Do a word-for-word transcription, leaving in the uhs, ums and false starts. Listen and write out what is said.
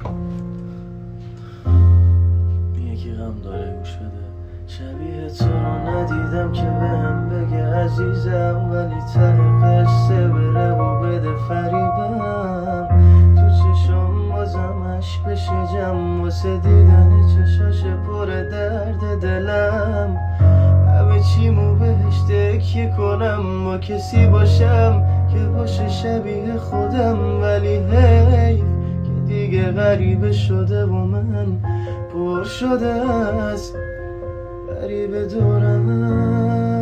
یکی غم داره گوش بده، شبیه تو رو ندیدم که بهم بگه عزیزم، ولی ته قصه بره و بده فریبم. تو چشم بازم عشق بشه جمع واسه دیدن چشاش پر درد دلم. همه چیمو بهش تکیه کنم، با کسی باشم که باشه شبیه خودم، ولی حیف که دیگه غریبه شده و من پر شده از غریبه دورم.